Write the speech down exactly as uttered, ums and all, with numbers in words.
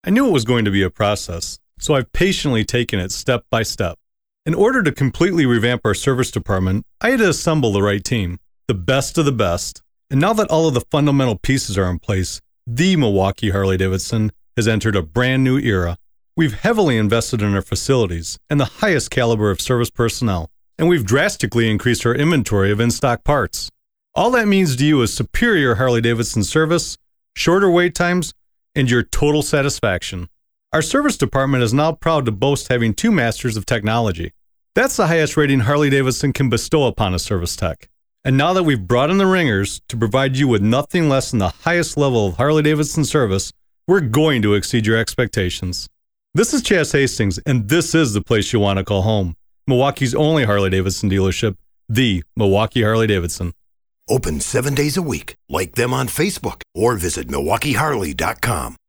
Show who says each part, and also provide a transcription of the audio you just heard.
Speaker 1: I knew it was going to be a process, so I've patiently taken it step by step. In order to completely revamp our service department, I had to assemble the right team, the best of the best. And now that all of the fundamental pieces are in place, the Milwaukee Harley-Davidson has entered a brand new era. We've heavily invested in our facilities and the highest caliber of service personnel, and we've drastically increased our inventory of in-stock parts. All that means to you is superior Harley-Davidson service, shorter wait times, and your total satisfaction. Our service department is now proud to boast having two masters of technology. That's the highest rating Harley-Davidson can bestow upon a service tech. And now that we've brought in the ringers to provide you with nothing less than the highest level of Harley-Davidson service, we're going to exceed your expectations. This is Chaz Hastings, and this is the place you want to call home. Milwaukee's only Harley-Davidson dealership, the Milwaukee Harley-Davidson.
Speaker 2: Open seven days a week. Like them on Facebook or visit Milwaukee Harley dot com.